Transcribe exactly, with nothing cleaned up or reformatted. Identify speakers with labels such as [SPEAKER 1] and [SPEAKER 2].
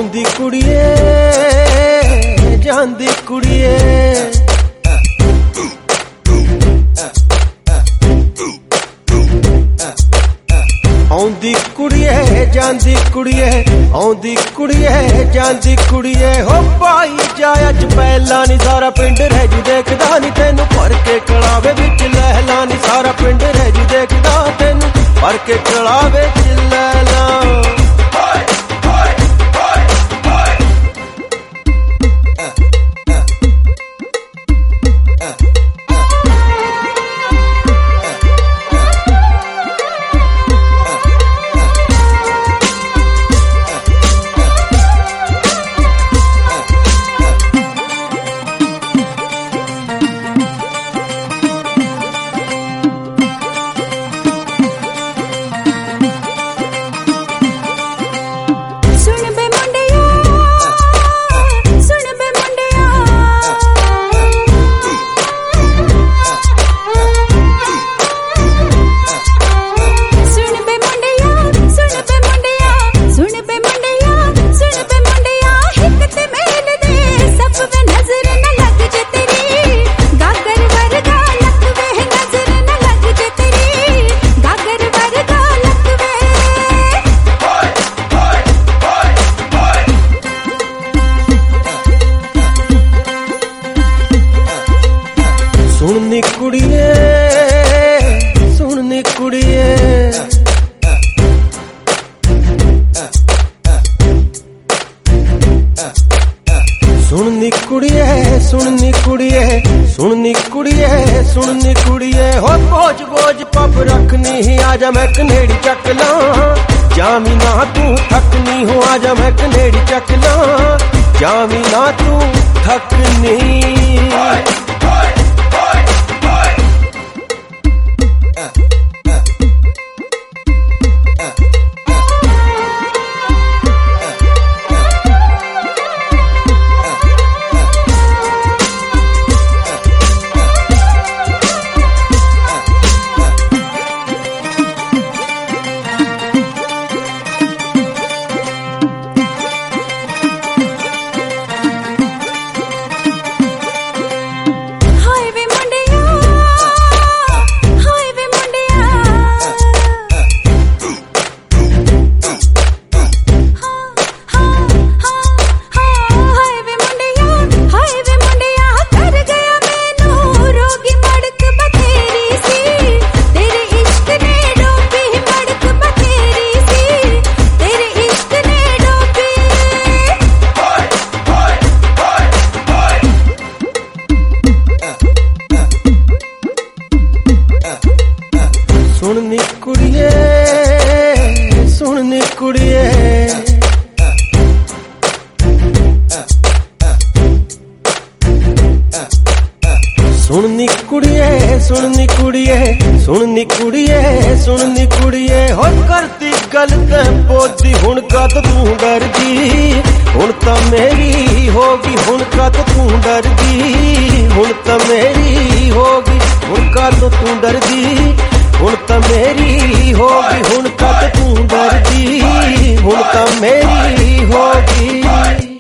[SPEAKER 1] आउंदी कुड़िए जांदी कुड़िए आउंदी कुड़िए जांदी कुड़िए आउंदी कुड़िए जांदी कुड़िए हो पाई जाया च पहला नी सारा पिंड रह जी देखदा नी तेनू भर के कलावे विच लहला नी सारा पिंड रह जी देखदा तेनू भर के कलावे च लहला सुननी कुड़िए सुननी कुड़िए सुननी कुड़िए सुननी कुड़िए सुननी कुड़िए सुननी कुड़िए हो बोझ बोझ पप रखनी ही आजा मैं कनेड़ी चक ला जामी ना तू थकनी हो आजा मैं कनेड़ी चक ला जामी ना तू थकनी सुननी कुड़िए सुननी कुड़िए सुननी कुड़िए सुननी कुड़िए सुननी कुड़िए सुननी कुड़िए हो करती गलत पोती हुण कद तू डरदी हुण तां मेरी होगी हुण कद तू डरदी हुण तां मेरी होगी हुण कद तू डरदी हुण तां मेरी होगी हुण कद तू डरदी हुण तां मेरी होगी।